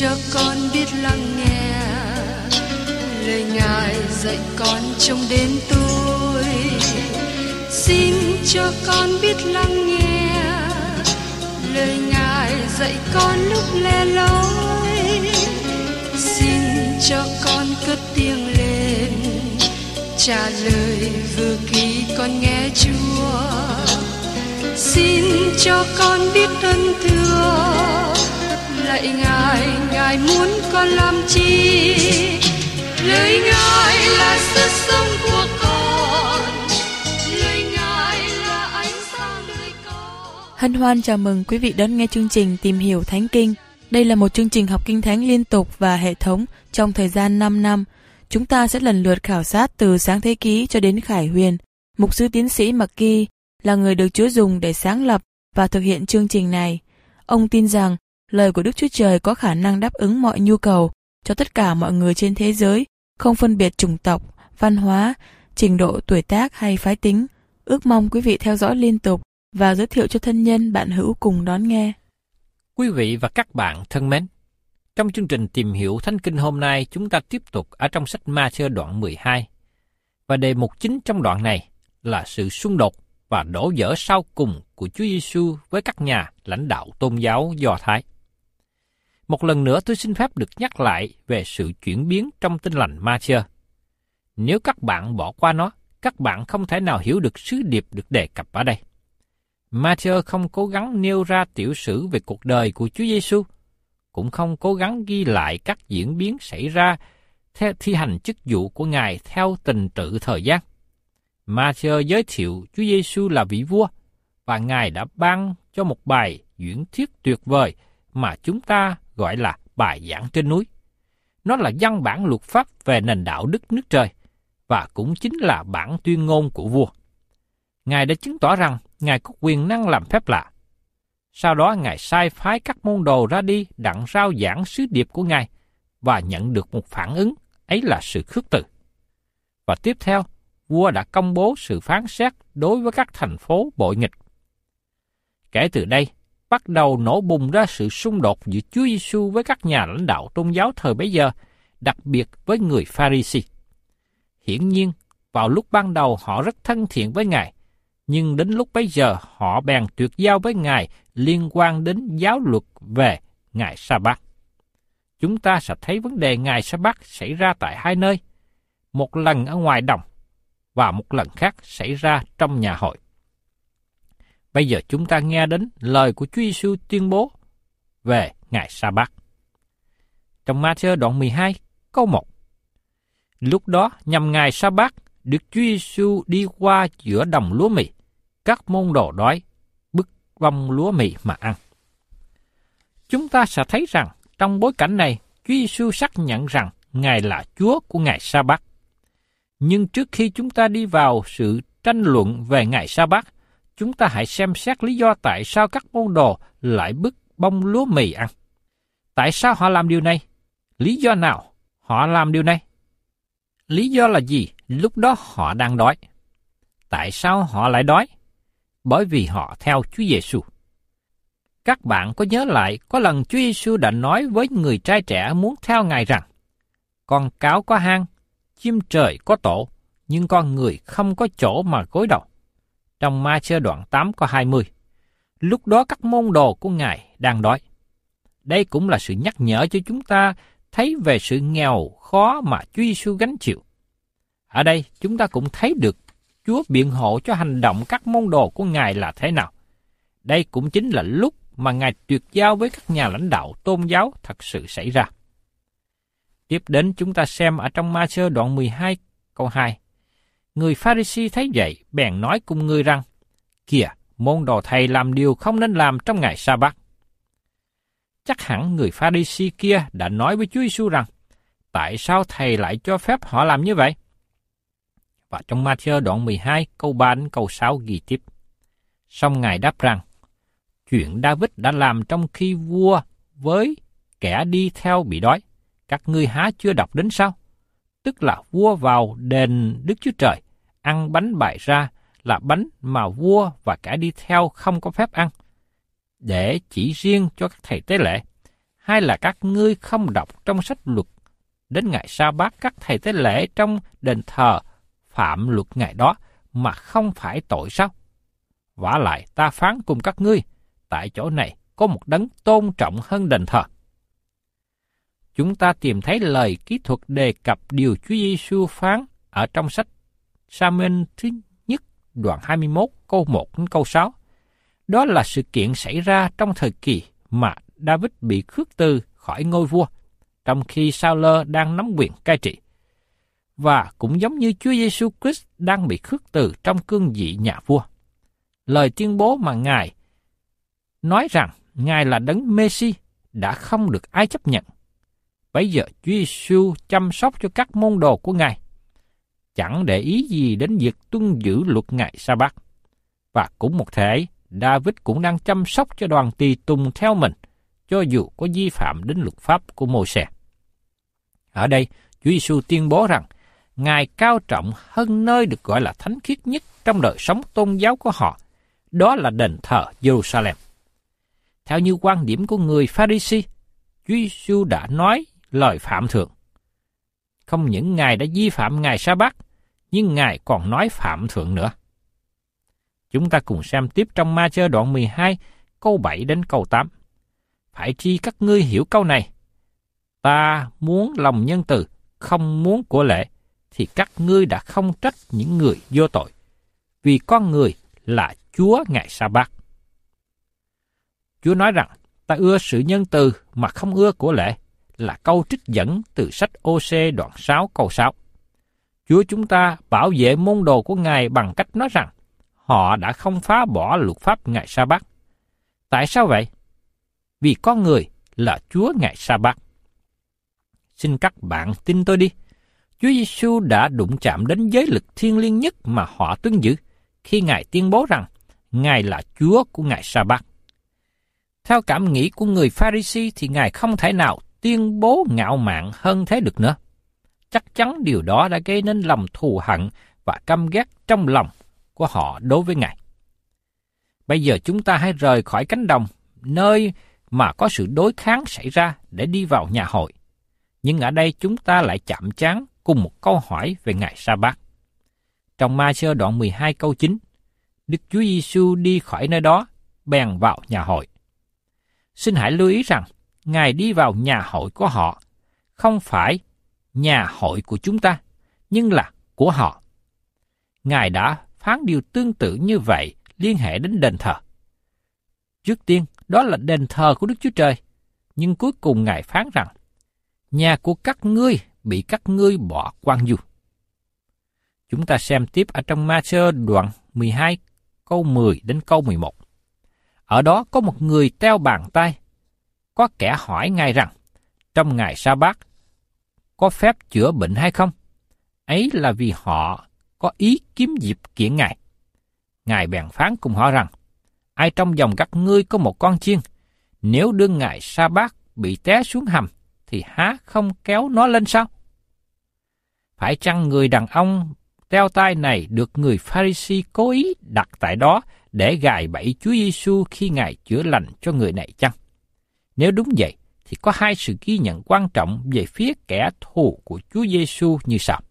cho con biết lắng nghe lời Ngài dạy con trong đêm tối. Xin cho con biết lắng nghe lời Ngài dạy con lúc lẻ loi. Xin cho con cất tiếng lên trả lời vừa khi con nghe Chúa. Xin cho con biết ơn thưa lạy Ngài, Ngài muốn con làm chi? Lời Ngài là sức sống của con, lời Ngài là ánh sáng đời con. Hân hoan chào mừng quý vị đón nghe chương trình Tìm hiểu Thánh Kinh. Đây là một chương trình học Kinh Thánh liên tục và hệ thống trong thời gian 5 năm. Chúng ta sẽ lần lượt khảo sát từ Sáng Thế Ký cho đến Khải Huyền. Mục sư tiến sĩ McGee là người được Chúa dùng để sáng lập và thực hiện chương trình này. Ông tin rằng lời của Đức Chúa Trời có khả năng đáp ứng mọi nhu cầu cho tất cả mọi người trên thế giới, không phân biệt chủng tộc, văn hóa, trình độ tuổi tác hay phái tính. Ước mong quý vị theo dõi liên tục và giới thiệu cho thân nhân bạn hữu cùng đón nghe. Quý vị và các bạn thân mến, trong chương trình Tìm hiểu Thánh Kinh hôm nay, chúng ta tiếp tục ở trong sách Ma-thơ đoạn 12. Và đề mục chính trong đoạn này là sự xung đột và đổ vỡ sau cùng của Chúa Giêsu với các nhà lãnh đạo tôn giáo Do Thái. Một lần nữa tôi xin phép được nhắc lại về sự chuyển biến trong Tin lành Ma-thơ. Nếu các bạn bỏ qua nó, các bạn không thể nào hiểu được sứ điệp được đề cập ở đây. Ma-thơ không cố gắng nêu ra tiểu sử về cuộc đời của Chúa Giêsu, cũng không cố gắng ghi lại các diễn biến xảy ra theo thi hành chức vụ của Ngài theo trình tự thời gian. Ma-thơ giới thiệu Chúa Giêsu là vị vua, và Ngài đã ban cho một bài diễn thuyết tuyệt vời mà chúng ta gọi là bài giảng trên núi. Nó là văn bản luật pháp về nền đạo đức nước trời, và cũng chính là bản tuyên ngôn của vua. Ngài đã chứng tỏ rằng Ngài có quyền năng làm phép lạ. Sau đó Ngài sai phái các môn đồ ra đi đặng rao giảng sứ điệp của Ngài, và nhận được một phản ứng, ấy là sự khước từ. Và tiếp theo, vua đã công bố sự phán xét đối với các thành phố bội nghịch. Kể từ đây, bắt đầu nổ bùng ra sự xung đột giữa Chúa Giêsu với các nhà lãnh đạo tôn giáo thời bấy giờ, đặc biệt với người Pha-ri-si. Hiển nhiên, vào lúc ban đầu họ rất thân thiện với Ngài, nhưng đến lúc bấy giờ họ bèn tuyệt giao với Ngài liên quan đến giáo luật về ngày Sa-bát. Chúng ta sẽ thấy vấn đề ngày Sa-bát xảy ra tại hai nơi, một lần ở ngoài đồng và một lần khác xảy ra trong nhà hội. Bây giờ chúng ta nghe đến lời của Chúa Giêsu tuyên bố về ngày Sa-bát. Trong Ma-thơ đoạn 12, câu 1. Lúc đó nhằm ngày Sa-bát, Đức Chúa Giêsu đi qua giữa đồng lúa mì, các môn đồ đói, bứt bông lúa mì mà ăn. Chúng ta sẽ thấy rằng trong bối cảnh này, Chúa Giêsu xác nhận rằng Ngài là Chúa của ngày Sa-bát. Nhưng trước khi chúng ta đi vào sự tranh luận về ngày Sa-bát, chúng ta hãy xem xét lý do tại sao các môn đồ lại bứt bông lúa mì ăn. Tại sao họ làm điều này? Lý do nào họ làm điều này? Lý do là gì? Lúc đó họ đang đói. Tại sao họ lại đói? Bởi vì họ theo Chúa Giêsu. Các bạn có nhớ lại có lần Chúa Giêsu đã nói với người trai trẻ muốn theo Ngài rằng: con cáo có hang, chim trời có tổ, nhưng con người không có chỗ mà gối đầu. Trong Ma-thơ đoạn 8 câu 20. Lúc đó các môn đồ của Ngài đang đói. Đây cũng là sự nhắc nhở cho chúng ta thấy về sự nghèo khó mà Chúa Giêsu gánh chịu. Ở đây chúng ta cũng thấy được Chúa biện hộ cho hành động các môn đồ của Ngài là thế nào. Đây cũng chính là lúc mà Ngài tuyệt giao với các nhà lãnh đạo tôn giáo thật sự xảy ra. Tiếp đến chúng ta xem ở trong Ma-thơ đoạn 12 câu 2. Người Pha-ri-si thấy vậy bèn nói cùng người rằng: kìa, môn đồ thầy làm điều không nên làm trong ngày Sa-bát. Chắc hẳn người Pha-ri-si kia đã nói với Chúa Giêsu rằng: tại sao thầy lại cho phép họ làm như vậy? Và trong Ma-thơ đoạn 12 câu 3 đến câu 6 ghi tiếp: song Ngài đáp rằng: chuyện David đã làm trong khi vua với kẻ đi theo bị đói, các ngươi há chưa đọc đến sao? Tức là vua vào đền Đức Chúa Trời, ăn bánh bày ra là bánh mà vua và kẻ đi theo không có phép ăn, để chỉ riêng cho các thầy tế lễ. hay là các ngươi không đọc trong sách luật đến ngày Sa-bát các thầy tế lễ trong đền thờ phạm luật ngày đó mà không phải tội sao? Vả lại ta phán cùng các ngươi, tại chỗ này có một đấng tôn trọng hơn đền thờ. Chúng ta tìm thấy lời kỹ thuật đề cập điều Chúa Giêsu phán ở trong sách Sa-muel thứ nhất đoạn 21 câu 1 đến câu 6. Đó là sự kiện xảy ra trong thời kỳ mà David bị khước từ khỏi ngôi vua, trong khi Sa-lơ đang nắm quyền cai trị. Và cũng giống như Chúa Giêsu Christ đang bị khước từ trong cương vị nhà vua. Lời tuyên bố mà Ngài nói rằng Ngài là đấng Mê-si đã không được ai chấp nhận. Bây giờ Chúa Giêsu chăm sóc cho các môn đồ của Ngài, chẳng để ý gì đến việc tuân giữ luật ngày Sa-bát. Và cũng một thể, David cũng đang chăm sóc cho đoàn tùy tùng theo mình, cho dù có vi phạm đến luật pháp của Mô-sê. Ở đây, Chúa Giêsu tuyên bố rằng Ngài cao trọng hơn nơi được gọi là thánh khiết nhất trong đời sống tôn giáo của họ, đó là đền thờ Jerusalem. Theo như quan điểm của người Pha-ri-si, Chúa Giêsu đã nói lời phạm thượng. Không những Ngài đã vi phạm ngày Sa-bát, nhưng Ngài còn nói phạm thượng nữa. Chúng ta cùng xem tiếp trong Ma-chơ đoạn 12, câu 7 đến câu 8. Phải chi các ngươi hiểu câu này? Ta muốn lòng nhân từ, không muốn của lệ, thì các ngươi đã không trách những người vô tội, vì con người là Chúa ngày Sa-bát. Chúa nói rằng, ta ưa sự nhân từ mà không ưa của lệ, là câu trích dẫn từ sách Ô-sê đoạn 6 câu 6. Chúa chúng ta bảo vệ môn đồ của Ngài bằng cách nói rằng, họ đã không phá bỏ luật pháp ngày Sa-bát. Tại sao vậy? Vì con người là Chúa ngày Sa-bát. Xin các bạn tin tôi đi, Chúa Giêsu đã đụng chạm đến giới lực thiêng liêng nhất mà họ tuân giữ khi Ngài tuyên bố rằng Ngài là Chúa của ngày Sa-bát. Theo cảm nghĩ của người Pha-ri-si thì Ngài không thể nào tuyên bố ngạo mạn hơn thế được nữa. Chắc chắn điều đó đã gây nên lòng thù hận và căm ghét trong lòng của họ đối với Ngài. Bây giờ chúng ta hãy rời khỏi cánh đồng, nơi mà có sự đối kháng xảy ra để đi vào nhà hội. Nhưng ở đây chúng ta lại chạm trán cùng một câu hỏi về ngày Sa-bát. Trong Ma-chơ đoạn 12 câu 9, Đức Chúa Giêsu đi khỏi nơi đó, bèn vào nhà hội. Xin hãy lưu ý rằng, Ngài đi vào nhà hội của họ, không phải nhà hội của chúng ta, nhưng là của họ. Ngài đã phán điều tương tự như vậy liên hệ đến đền thờ. Trước tiên, đó là đền thờ của Đức Chúa Trời, nhưng cuối cùng Ngài phán rằng, nhà của các ngươi bị các ngươi bỏ quang du. Chúng ta xem tiếp ở trong Ma-chơ đoạn 12 câu 10 đến câu 11. Ở đó có một người teo bàn tay, có kẻ hỏi Ngài rằng, trong ngày Sa-bát có phép chữa bệnh hay không? Ấy là vì họ có ý kiếm dịp kiện Ngài. Ngài bèn phán cùng họ rằng, ai trong dòng các ngươi có một con chiên, nếu đương ngày Sa-bát bị té xuống hầm, thì há không kéo nó lên sao? Phải chăng người đàn ông teo tay này được người Pha-ri-si cố ý đặt tại đó để gài bẫy Chúa Giêsu khi Ngài chữa lành cho người này chăng? Nếu đúng vậy, thì có hai sự ghi nhận quan trọng về phía kẻ thù của Chúa Giêsu như sau.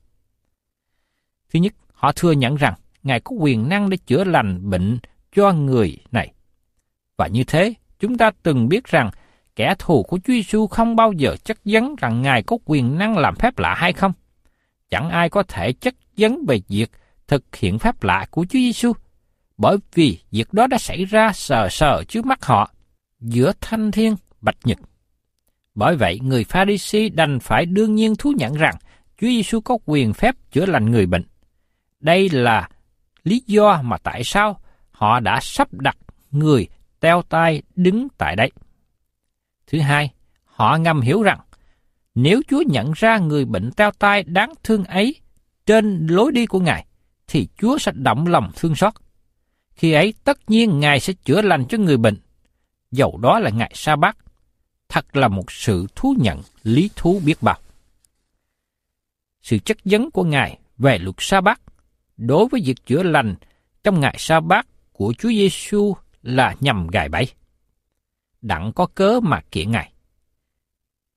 Thứ nhất, họ thừa nhận rằng Ngài có quyền năng để chữa lành bệnh cho người này. Và như thế, chúng ta từng biết rằng kẻ thù của Chúa Giêsu không bao giờ chất vấn rằng Ngài có quyền năng làm phép lạ hay không. Chẳng ai có thể chất vấn về việc thực hiện phép lạ của Chúa Giêsu, bởi vì việc đó đã xảy ra sờ sờ trước mắt họ, giữa thanh thiên bạch nhật. Bởi vậy, người Pha-ri-si đành phải đương nhiên thú nhận rằng Chúa Giêsu có quyền phép chữa lành người bệnh. Đây là lý do mà tại sao họ đã sắp đặt người teo tay đứng tại đây. Thứ hai, họ ngầm hiểu rằng nếu Chúa nhận ra người bệnh teo tay đáng thương ấy trên lối đi của Ngài, thì Chúa sẽ động lòng thương xót. Khi ấy, tất nhiên Ngài sẽ chữa lành cho người bệnh, dầu đó là ngày Sa-bát. Thật là một sự thú nhận lý thú biết bao. Sự chất vấn của Ngài về luật Sa-bát đối với việc chữa lành trong ngày Sa-bát của Chúa Giêsu là nhằm gài bẫy. Đặng có cớ mà kiện Ngài.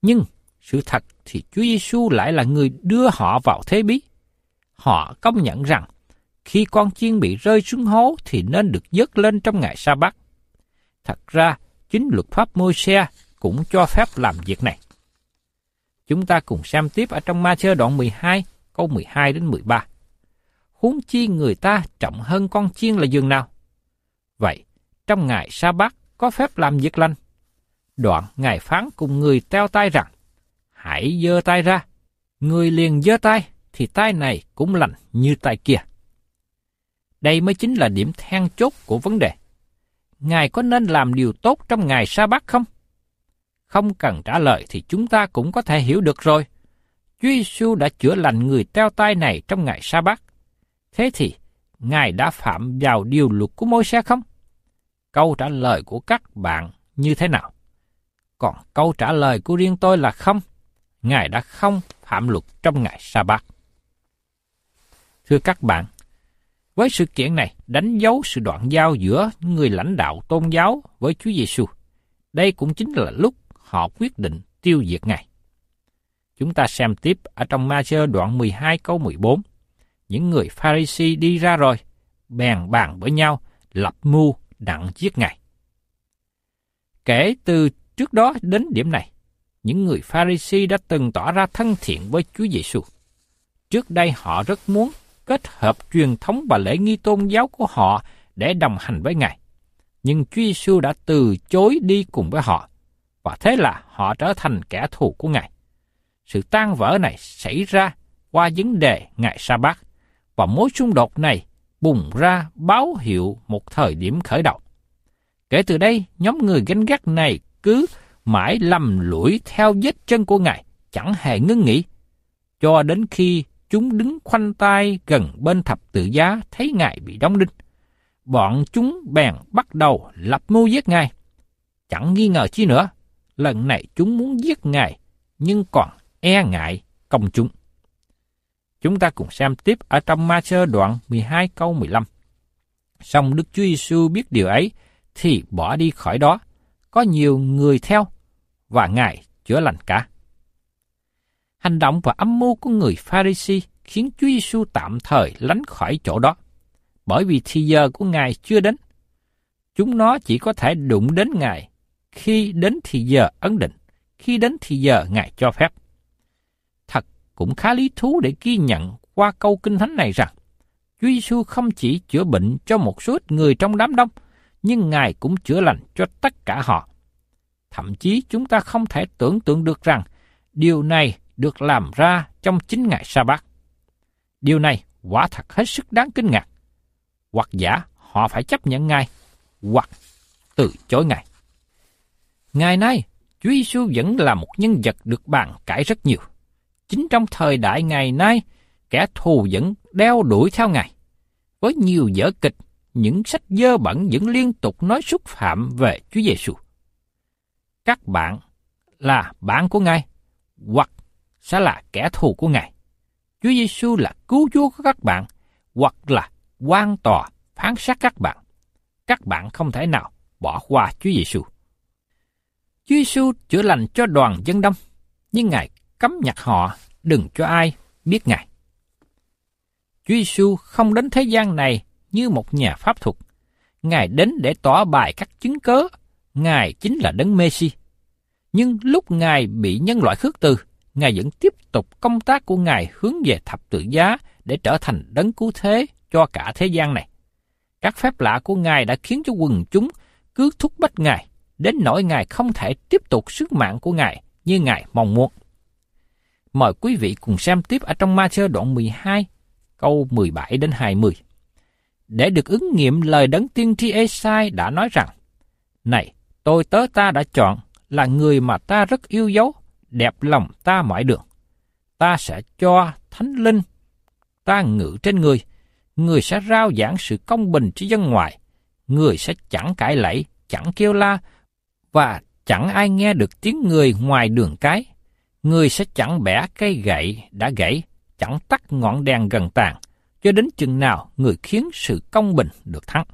Nhưng sự thật thì Chúa Giêsu lại là người đưa họ vào thế bí. Họ công nhận rằng khi con chiên bị rơi xuống hố thì nên được vớt lên trong ngày Sa-bát. Thật ra, chính luật pháp Môi-se cũng cho phép làm việc này. Chúng ta cùng xem tiếp ở trong Ma-thơ đoạn 12, câu 12 đến 13. Huống chi người ta trọng hơn con chiên là giường nào? Vậy, trong ngày Sa-bát có phép làm việc lành. Đoạn Ngài phán cùng người teo tay rằng, hãy giơ tay ra. Người liền giơ tay, thì tay này cũng lành như tay kia. Đây mới chính là điểm then chốt của vấn đề. Ngài có nên làm điều tốt trong ngày Sa-bát không? Không cần trả lời thì chúng ta cũng có thể hiểu được rồi. Chúa Giêsu đã chữa lành người teo tay này trong ngày Sa-bát. Thế thì, Ngài đã phạm vào điều luật của Môi-se không? Câu trả lời của các bạn như thế nào? Còn câu trả lời của riêng tôi là không. Ngài đã không phạm luật trong ngày Sa-bát. Thưa các bạn, với sự kiện này đánh dấu sự đoạn giao giữa người lãnh đạo tôn giáo với Chúa Giêsu. Đây cũng chính là lúc họ quyết định tiêu diệt Ngài. Chúng ta xem tiếp ở trong Ma-thơ đoạn 12 câu 14. Những người Pha-ri-si đi ra rồi, bèn bàn với nhau, lập mưu đặng giết Ngài. Kể từ trước đó đến điểm này, những người Pha-ri-si đã từng tỏ ra thân thiện với Chúa Giêsu. Trước đây họ rất muốn kết hợp truyền thống và lễ nghi tôn giáo của họ để đồng hành với Ngài. Nhưng Chúa Giêsu đã từ chối đi cùng với họ, và thế là họ trở thành kẻ thù của Ngài. Sự tan vỡ này xảy ra qua vấn đề ngày Sa-bát, và mối xung đột này bùng ra báo hiệu một thời điểm khởi đầu. Kể từ đây, nhóm người ganh ghét này cứ mãi lầm lũi theo vết chân của Ngài, chẳng hề ngưng nghỉ, cho đến khi chúng đứng khoanh tay gần bên thập tự giá thấy Ngài bị đóng đinh. Bọn chúng bèn bắt đầu lập mưu giết Ngài. Chẳng nghi ngờ chi nữa, lần này chúng muốn giết Ngài, nhưng còn e ngại công chúng. Chúng ta cùng xem tiếp ở trong Ma-thơ đoạn 12 câu 15. Song Đức Chúa Giêsu biết điều ấy, thì bỏ đi khỏi đó, có nhiều người theo, và Ngài chữa lành cả. Hành động và âm mưu của người Pha-ri-si khiến Chúa Giêsu tạm thời lánh khỏi chỗ đó, bởi vì thì giờ của Ngài chưa đến. Chúng nó chỉ có thể đụng đến Ngài khi đến thì giờ ấn định, khi đến thì giờ Ngài cho phép. Thật cũng khá lý thú để ghi nhận qua câu Kinh Thánh này rằng, Chúa Giêsu không chỉ chữa bệnh cho một số ít người trong đám đông, nhưng Ngài cũng chữa lành cho tất cả họ. Thậm chí chúng ta không thể tưởng tượng được rằng điều này được làm ra trong chính ngày Sa-bát. Điều này quả thật hết sức đáng kinh ngạc. Hoặc giả họ phải chấp nhận Ngài, hoặc từ chối Ngài. Ngày nay, Chúa Giêsu vẫn là một nhân vật được bàn cãi rất nhiều. Chính trong thời đại ngày nay, kẻ thù vẫn đeo đuổi theo Ngài. Với nhiều vở kịch, những sách dơ bẩn vẫn liên tục nói xúc phạm về Chúa Giêsu. Các bạn là bạn của Ngài, hoặc sẽ là kẻ thù của Ngài. Chúa Giêsu là cứu Chúa của các bạn, hoặc là quan tòa phán xét các bạn. Các bạn không thể nào bỏ qua Chúa Giêsu. Chúa Giêsu chữa lành cho đoàn dân đông, nhưng Ngài cấm nhặt họ đừng cho ai biết Ngài. Chúa Giêsu không đến thế gian này như một nhà pháp thuật. Ngài đến để tỏ bày các chứng cớ. Ngài chính là Đấng Mê-si. Nhưng lúc Ngài bị nhân loại khước từ, Ngài vẫn tiếp tục công tác của Ngài hướng về thập tự giá để trở thành Đấng cứu thế cho cả thế gian này. Các phép lạ của Ngài đã khiến cho quần chúng cứ thúc bách Ngài, đến nỗi Ngài không thể tiếp tục sứ mạng của Ngài như Ngài mong muốn. Mời quý vị cùng xem tiếp ở trong Ma-thơ đoạn 12, câu 17 đến 20. Để được ứng nghiệm lời Đấng tiên tri Ê-sai đã nói rằng, này, tôi tớ ta đã chọn, là người mà ta rất yêu dấu, đẹp lòng ta mọi đường. Ta sẽ cho Thánh Linh ta ngự trên người, người sẽ rao giảng sự công bình cho dân ngoài, người sẽ chẳng cãi lẫy, chẳng kêu la, và chẳng ai nghe được tiếng người ngoài đường cái. Người sẽ chẳng bẻ cây gậy đã gãy, chẳng tắt ngọn đèn gần tàn, cho đến chừng nào người khiến sự công bình được thắng.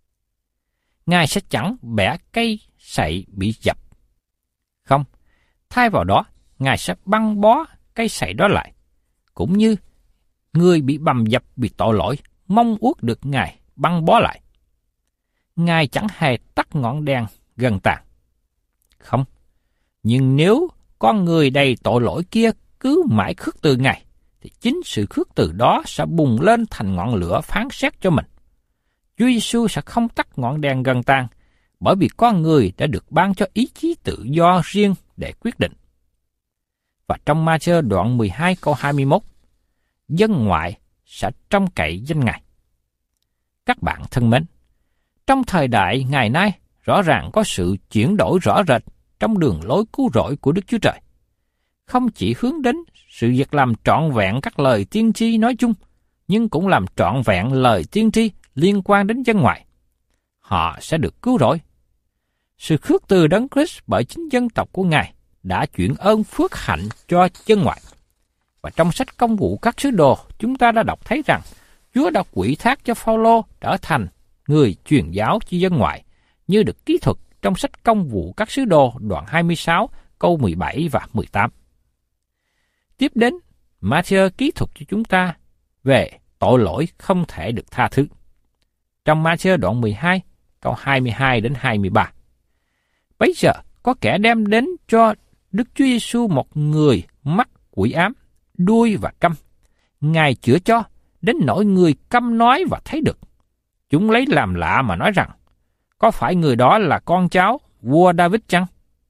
Ngài sẽ chẳng bẻ cây sậy bị dập. Không, Thay vào đó, Ngài sẽ băng bó cây sậy đó lại, cũng như người bị bầm dập vì tội lỗi mong ước được Ngài băng bó lại. Ngài chẳng hề tắt ngọn đèn gần tàn. Không, nhưng nếu con người đầy tội lỗi kia cứ mãi khước từ Ngài, thì chính sự khước từ đó sẽ bùng lên thành ngọn lửa phán xét cho mình. Chúa Giêsu sẽ không tắt ngọn đèn gần tàn, bởi vì con người đã được ban cho ý chí tự do riêng để quyết định. Và trong Ma-thi-ơ đoạn 12 câu 21, dân ngoại sẽ trông cậy danh Ngài. Các bạn thân mến, trong thời đại ngày nay, rõ ràng có sự chuyển đổi rõ rệt trong đường lối cứu rỗi của Đức Chúa Trời. Không chỉ hướng đến sự việc làm trọn vẹn các lời tiên tri nói chung, nhưng cũng làm trọn vẹn lời tiên tri liên quan đến dân ngoại. Họ sẽ được cứu rỗi. Sự khước từ Đấng Christ bởi chính dân tộc của Ngài đã chuyển ơn phước hạnh cho dân ngoại. Và trong sách Công vụ các sứ đồ, chúng ta đã đọc thấy rằng Chúa đã ủy thác cho Phao-lô trở thành người truyền giáo cho dân ngoại, như được kỹ thuật trong sách Công vụ các sứ đồ đoạn 26 câu 17 và 18. Tiếp đến, Ma-thi-ơ kỹ thuật cho chúng ta về tội lỗi không thể được tha thứ. Trong Ma-thi-ơ đoạn 12 câu 22 đến 23. Bấy giờ có kẻ đem đến cho Đức Chúa Giêsu một người mắc quỷ ám, đuôi và câm. Ngài chữa cho, đến nỗi người câm nói và thấy được. Chúng lấy làm lạ mà nói rằng, có phải người đó là con cháu vua David chăng?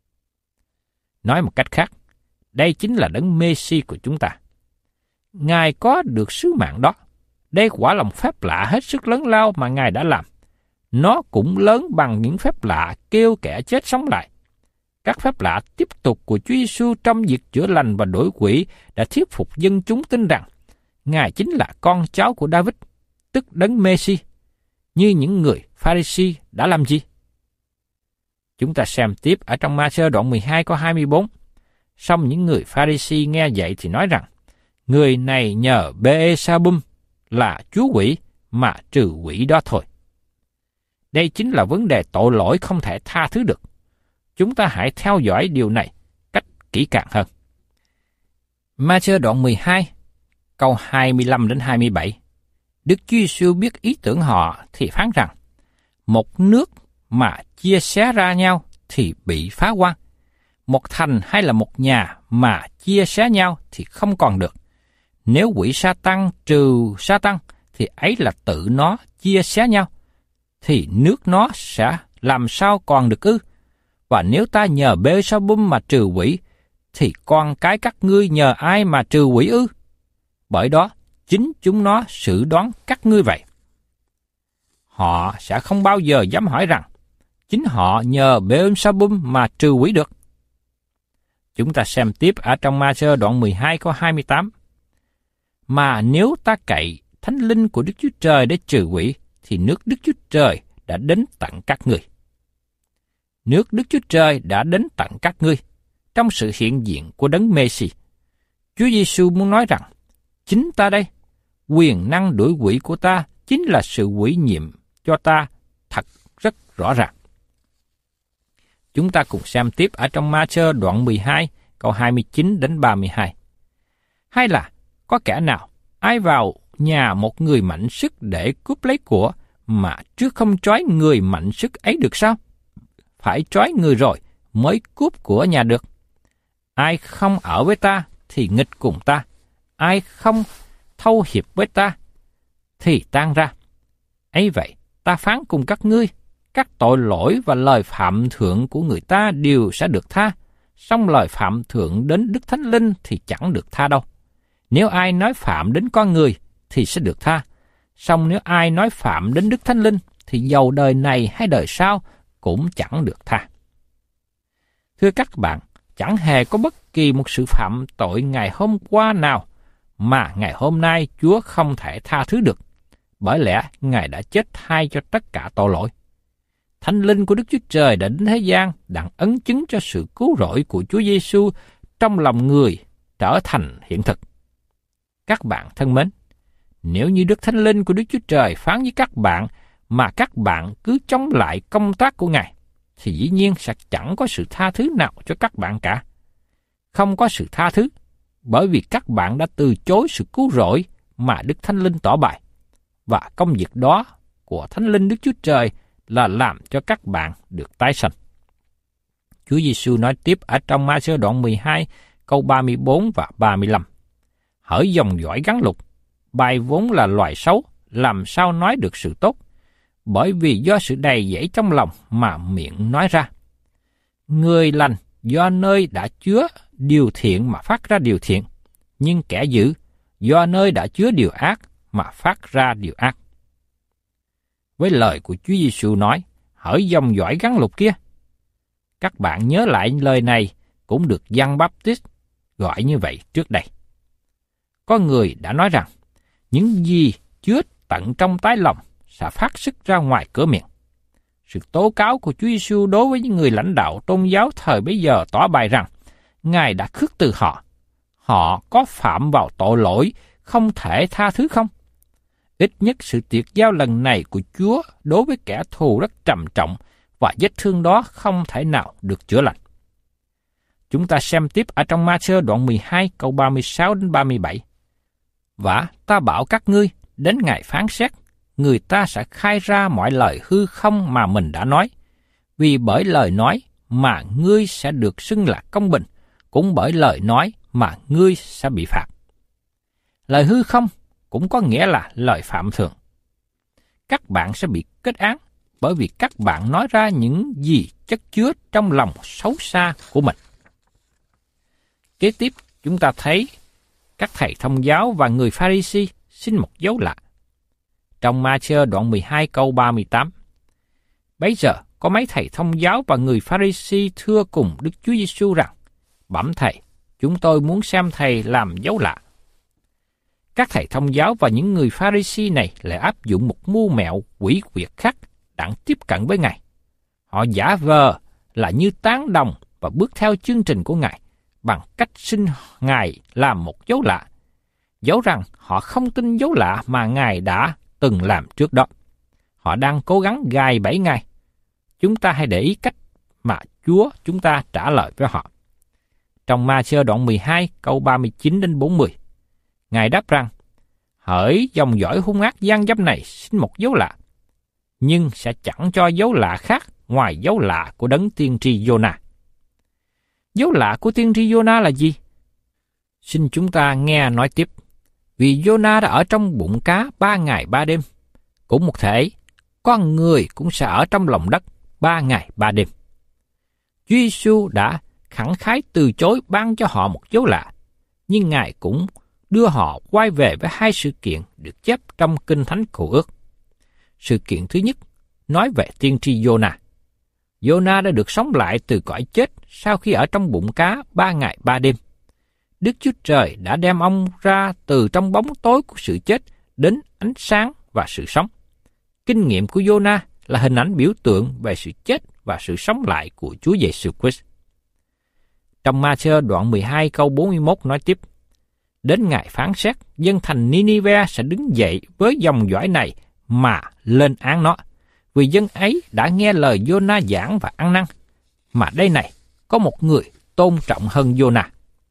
Nói một cách khác, đây chính là Đấng Mê-si của chúng ta. Ngài có được sứ mạng đó. Đây quả là một phép lạ hết sức lớn lao mà Ngài đã làm. Nó cũng lớn bằng những phép lạ kêu kẻ chết sống lại. Các phép lạ tiếp tục của Chúa Giêsu trong việc chữa lành và đổi quỷ đã thuyết phục dân chúng tin rằng Ngài chính là con cháu của David, tức Đấng Mê-si, như những người Pha-ri-si đã làm gì? Chúng ta xem tiếp ở trong Ma-thi-ơ đoạn 12 câu 24. Song những người Pha-ri-si nghe vậy thì nói rằng, người này nhờ Bê-e-sa-bum là chúa quỷ mà trừ quỷ đó thôi. Đây chính là vấn đề tội lỗi không thể tha thứ được. Chúng ta hãy theo dõi điều này cách kỹ càng hơn. Ma-thi-ơ đoạn 12, câu 25 đến 27. Đức Chúa Giêsu biết ý tưởng họ thì phán rằng, một nước mà chia xé ra nhau thì bị phá hoang. Một thành hay là một nhà mà chia xé nhau thì không còn được. Nếu quỷ Sa-tăng trừ Sa-tăng thì ấy là tự nó chia xé nhau, thì nước nó sẽ làm sao còn được ư? Và nếu ta nhờ Bê-sa-bum mà trừ quỷ, thì con cái các ngươi nhờ ai mà trừ quỷ ư? Bởi đó, chính chúng nó xử đoán các ngươi vậy. Họ sẽ không bao giờ dám hỏi rằng, chính họ nhờ Bê-sa-bum mà trừ quỷ được. Chúng ta xem tiếp ở trong Ma-thi-ơ đoạn 12 câu 28. Mà nếu ta cậy Thánh Linh của Đức Chúa Trời để trừ quỷ, thì nước Đức Chúa Trời đã đến tận các ngươi. Nước Đức Chúa Trời đã đến tận các ngươi, trong sự hiện diện của Đấng Mê-si. Chúa Giêsu muốn nói rằng, chính ta đây, quyền năng đuổi quỷ của ta chính là sự ủy nhiệm cho ta thật rất rõ ràng. Chúng ta cùng xem tiếp ở trong Ma-thi-ơ đoạn 12, câu 29 đến 32. Hay là, có kẻ nào ai vào nhà một người mạnh sức để cướp lấy của, mà trước không trói người mạnh sức ấy được sao? Phải trói người rồi mới cướp của nhà được. Ai không ở với ta thì nghịch cùng ta, ai không thâu hiệp với ta thì tan ra. Ấy vậy, ta phán cùng các ngươi, các tội lỗi và lời phạm thượng của người ta đều sẽ được tha, song lời phạm thượng đến Đức Thánh Linh thì chẳng được tha đâu. Nếu ai nói phạm đến con người thì sẽ được tha, song nếu ai nói phạm đến Đức Thánh Linh thì dầu đời này hay đời sau cũng chẳng được tha. Thưa các bạn, chẳng hề có bất kỳ một sự phạm tội ngày hôm qua nào mà ngày hôm nay Chúa không thể tha thứ được, bởi lẽ Ngài đã chết thay cho tất cả tội lỗi. Thánh Linh của Đức Chúa Trời đã đến thế gian đặng ấn chứng cho sự cứu rỗi của Chúa Giêsu trong lòng người trở thành hiện thực. Các bạn thân mến, nếu như Đức Thánh Linh của Đức Chúa Trời phán với các bạn mà các bạn cứ chống lại công tác của Ngài, thì dĩ nhiên sẽ chẳng có sự tha thứ nào cho các bạn cả. không có sự tha thứ, bởi vì các bạn đã từ chối sự cứu rỗi mà Đức Thánh Linh tỏ bày. Và công việc đó của Thánh Linh Đức Chúa Trời là làm cho các bạn được tái sanh. Chúa Giêsu nói tiếp ở trong Ma-thi-ơ đoạn 12, câu 34 và 35. Hỡi dòng dõi gắn lục, bài vốn là loài xấu, làm sao nói được sự tốt? Bởi vì do sự đầy dẫy trong lòng mà miệng nói ra. Người lành do nơi đã chứa điều thiện mà phát ra điều thiện, nhưng kẻ dữ do nơi đã chứa điều ác mà phát ra điều ác. Với lời của Chúa Giêsu nói, hỡi dòng dõi gắn lục kia. Các bạn nhớ lại lời này cũng được Giăng Báp-tít gọi như vậy trước đây. Có người đã nói rằng, những gì chứa tận trong tái lòng sẽ phát xuất ra ngoài cửa miệng. Sự tố cáo của Chúa Giêsu đối với những người lãnh đạo tôn giáo thời bấy giờ tỏ bày rằng, Ngài đã khước từ họ. Họ có phạm vào tội lỗi không thể tha thứ không? Ít nhất sự tiệc giao lần này của Chúa đối với kẻ thù rất trầm trọng và vết thương đó không thể nào được chữa lành. Chúng ta xem tiếp ở trong Ma-thi-ơ đoạn 12 câu 36 đến 37. Và ta bảo các ngươi, đến ngày phán xét, người ta sẽ khai ra mọi lời hư không mà mình đã nói. Vì bởi lời nói mà ngươi sẽ được xưng là công bình, cũng bởi lời nói mà ngươi sẽ bị phạt. Lời hư không cũng có nghĩa là lời phạm thượng. Các bạn sẽ bị kết án bởi vì các bạn nói ra những gì chất chứa trong lòng xấu xa của mình. Kế tiếp, chúng ta thấy các thầy thông giáo và người Pha-ri-si xin một dấu lạ. Trong Ma-thi-ơ đoạn 12 câu 38. Bấy giờ có mấy thầy thông giáo và người Pha-ri-si thưa cùng Đức Chúa Giêsu rằng, bẩm thầy, chúng tôi muốn xem thầy làm dấu lạ. Các thầy thông giáo và những người Pha-ri-si này lại áp dụng một mưu mẹo quỷ quyệt khác đặng tiếp cận với Ngài. Họ giả vờ là như tán đồng và bước theo chương trình của Ngài bằng cách xin Ngài làm một dấu lạ, dẫu rằng họ không tin dấu lạ mà Ngài đã từng làm trước đó. Họ đang cố gắng gài bẫy Ngài. Chúng ta hãy để ý cách mà Chúa chúng ta trả lời với họ. Trong Ma-thi-ơ đoạn 12 câu 39 đến 40, Ngài đáp rằng, hỡi dòng dõi hung ác gian dâm này xin một dấu lạ, nhưng sẽ chẳng cho dấu lạ khác ngoài dấu lạ của đấng tiên tri Giô-na. Dấu lạ của tiên tri Giô-na là gì? Xin chúng ta nghe nói tiếp. Vì Giô-na đã ở trong bụng cá 3 ngày 3 đêm. Cũng một thể, con người cũng sẽ ở trong lòng đất 3 ngày 3 đêm. Chúa Giêsu đã khẳng khái từ chối ban cho họ một dấu lạ, nhưng Ngài cũng đưa họ quay về với 2 sự kiện được chép trong Kinh Thánh Cựu Ước. Sự kiện thứ nhất nói về tiên tri Giô-na. Giô-na đã được sống lại từ cõi chết sau khi ở trong bụng cá 3 ngày 3 đêm. Đức Chúa Trời đã đem ông ra từ trong bóng tối của sự chết đến ánh sáng và sự sống. Kinh nghiệm của Giô-na là hình ảnh biểu tượng về sự chết và sự sống lại của Chúa Giêsu Christ. Trong Ma-thi-ơ đoạn 12 câu 41 nói tiếp, đến ngày phán xét, dân thành Ninive sẽ đứng dậy với dòng dõi này mà lên án nó, vì dân ấy đã nghe lời Giô-na giảng và ăn năn, mà đây này, có một người tôn trọng hơn Giô-na.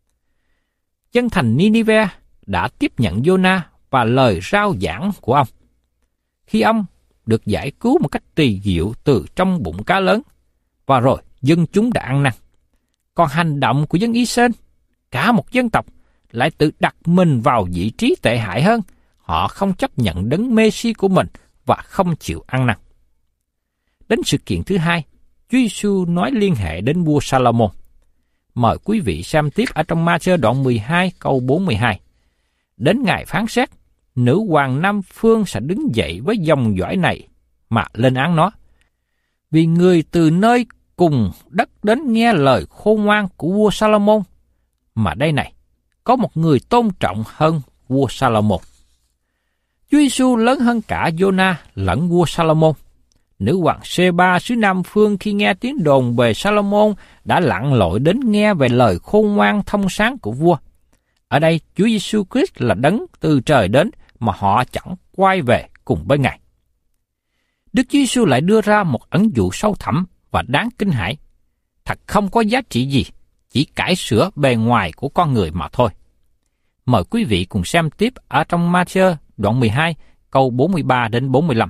Dân thành Ninive đã tiếp nhận Giô-na và lời rao giảng của ông. Khi ông được giải cứu một cách kỳ diệu từ trong bụng cá lớn, và rồi dân chúng đã ăn năn. Còn hành động của dân Israel, cả một dân tộc, lại tự đặt mình vào vị trí tệ hại hơn. Họ không chấp nhận đấng Mê-si của mình và không chịu ăn năn. Đến sự kiện thứ hai, Chúa Giêsu nói liên hệ đến vua Sa-lô-môn. Mời quý vị xem tiếp ở trong Ma-thi-ơ đoạn 12 câu 42. Đến ngày phán xét, nữ hoàng Nam Phương sẽ đứng dậy với dòng dõi này mà lên án nó. Vì người từ nơi cùng đất đến nghe lời khôn ngoan của vua Sa-lô-môn, mà đây này, có một người tôn trọng hơn vua Sa-lô-môn. Chúa Giêsu lớn hơn cả Giô-na lẫn vua Sa-lô-môn. Nữ hoàng Sê-ba xứ Nam Phương khi nghe tiếng đồn về Sa-lô-môn đã lặn lội đến nghe về lời khôn ngoan thông sáng của vua. Ở đây Chúa Giêsu Christ là đấng từ trời đến mà họ chẳng quay về cùng với Ngài. Đức Chúa Giêsu lại đưa ra một ẩn dụ sâu thẳm và đáng kinh hãi. Thật không có giá trị gì chỉ cải sửa bề ngoài của con người mà thôi. Mời quý vị cùng xem tiếp ở trong Ma-thi-ơ đoạn 12, câu 43 đến 45.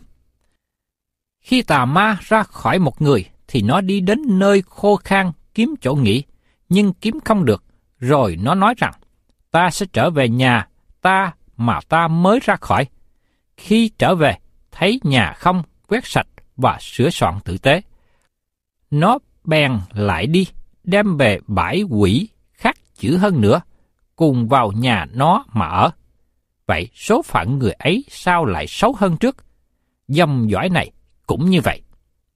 Khi tà ma ra khỏi một người, thì nó đi đến nơi khô khan kiếm chỗ nghỉ, nhưng kiếm không được, rồi nó nói rằng, ta sẽ trở về nhà ta mà ta mới ra khỏi. Khi trở về, thấy nhà không, quét sạch và sửa soạn tử tế. Nó bèn lại đi, đem về bãi quỷ khác chữ hơn nữa, cùng vào nhà nó mà ở. Vậy số phận người ấy sao lại xấu hơn trước? Dòng dõi này cũng như vậy.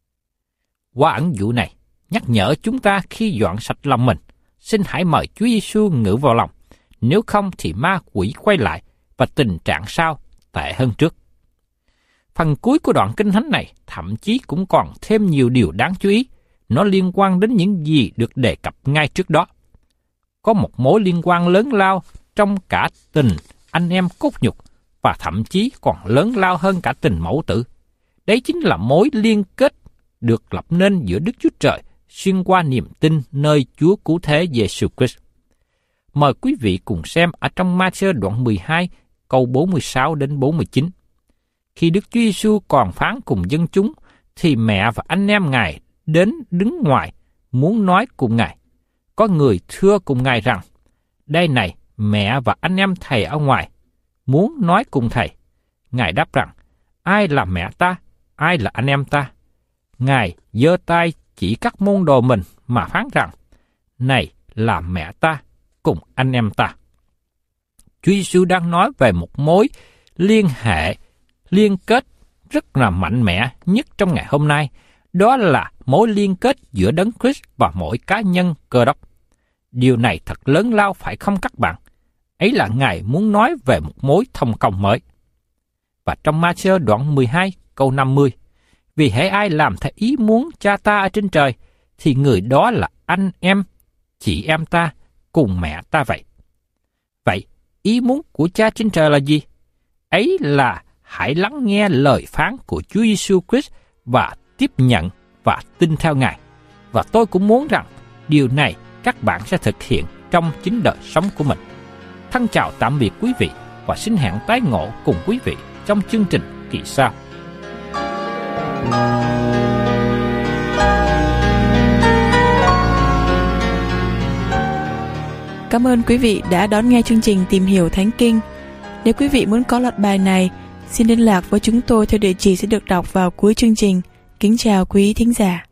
Qua ẩn dụ này, nhắc nhở chúng ta khi dọn sạch lòng mình, xin hãy mời Chúa Giêsu ngự vào lòng, nếu không thì ma quỷ quay lại và tình trạng sau tệ hơn trước. Phần cuối của đoạn kinh thánh này thậm chí cũng còn thêm nhiều điều đáng chú ý, nó liên quan đến những gì được đề cập ngay trước đó. Có một mối liên quan lớn lao trong cả tình anh em cốt nhục và thậm chí còn lớn lao hơn cả tình mẫu tử. Đấy chính là mối liên kết được lập nên giữa Đức Chúa Trời xuyên qua niềm tin nơi Chúa Cứu Thế Giêsu Christ. Mời quý vị cùng xem ở trong Ma-thi-ơ đoạn 12 câu 46 đến 49. Khi Đức Chúa Giêsu còn phán cùng dân chúng, thì mẹ và anh em Ngài đến đứng ngoài muốn nói cùng Ngài. Có người thưa cùng Ngài rằng, đây này, mẹ và anh em Thầy ở ngoài, muốn nói cùng Thầy. Ngài đáp rằng, ai là mẹ ta, ai là anh em ta? Ngài giơ tay chỉ các môn đồ mình mà phán rằng, này là mẹ ta cùng anh em ta. Chúa Giêsu đang nói về một mối liên hệ, liên kết rất là mạnh mẽ nhất trong ngày hôm nay, đó là mối liên kết giữa Đấng Christ và mỗi cá nhân Cơ Đốc. Điều này thật lớn lao phải không các bạn? Ấy là Ngài muốn nói về một mối thông công mới. Và trong Ma-thi-ơ đoạn 12 câu 50, vì hễ ai làm theo ý muốn Cha ta ở trên trời, thì người đó là anh em, chị em ta, cùng mẹ ta vậy. Vậy, ý muốn của Cha trên trời là gì? Ấy là hãy lắng nghe lời phán của Chúa Giêsu Christ và tiếp nhận và tin theo Ngài. Và tôi cũng muốn rằng điều này các bạn sẽ thực hiện trong chính đời sống của mình. Thân chào tạm biệt quý vị và xin hẹn tái ngộ cùng quý vị trong chương trình kỳ sau. Cảm ơn quý vị đã đón nghe chương trình Tìm Hiểu Thánh Kinh. Nếu quý vị muốn có loạt bài này, xin liên lạc với chúng tôi theo địa chỉ sẽ được đọc vào cuối chương trình. Kính chào quý thính giả.